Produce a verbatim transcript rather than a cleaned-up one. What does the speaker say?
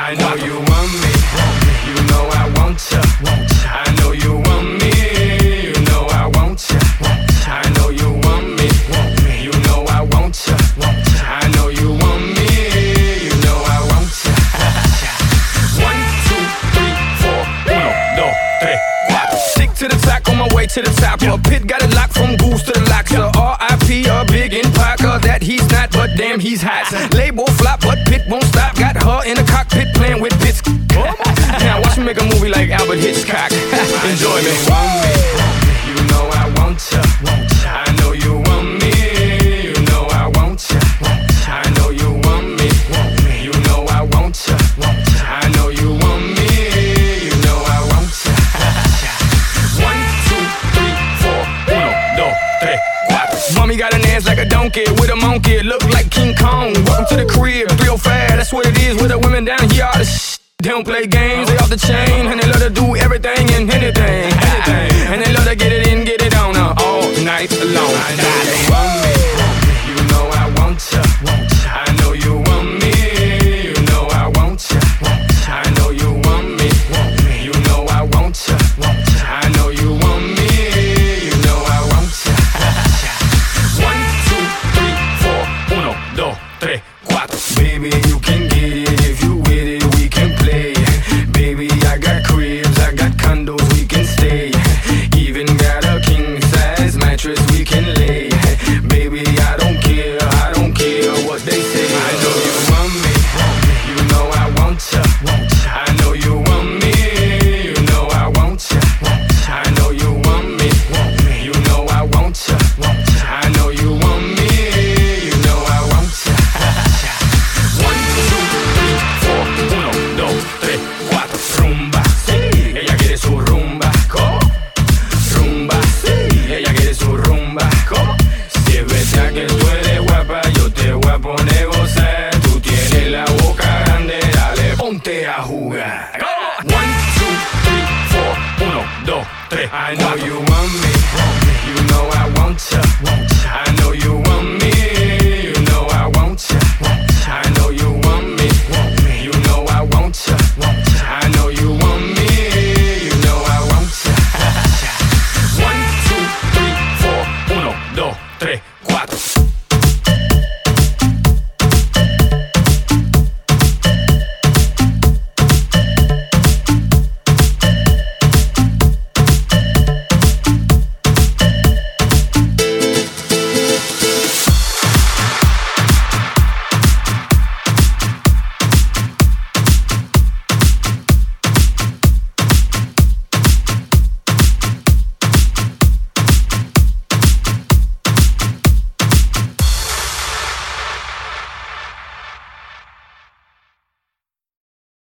I know you want me, you know I want ya. I know you want me, you know I want ya. I know you want me, you know I want ya. I know you want me, you know I want ya. One, two, three, four, uno, dos, tres, cuatro. Stick to the track on my way to the top. A pit got it locked from goose to the locks. So R I P a big in Parker that he's not, but damn he's hot. Label flop, but Pit won't stop. Got her in the cockpit playing with bits. Now watch me make a movie like Albert Hitchcock. Enjoy me. You know I want ya. I know you want me. You know I want ya. I know you want me. You know I want ya. I know you want me. You know I want ya. One, two, three, four, uno, dos, tres, cuatro. Mommy got an ass like a donkey with a monkey. Look like King Kong. Welcome to the crib, three oh five. That's what it is with the women down here. All the sh- They don't play games, they off the chain. And they love to do everything and anything, anything. And they love to get it in, get it on uh, all night long. I know you want me, you know I want ya. I know you want me, you know I want ya. I know you want me, you know I want ya. I know you want me, you know I want ya. One, two, three, four, uno, dos, tres.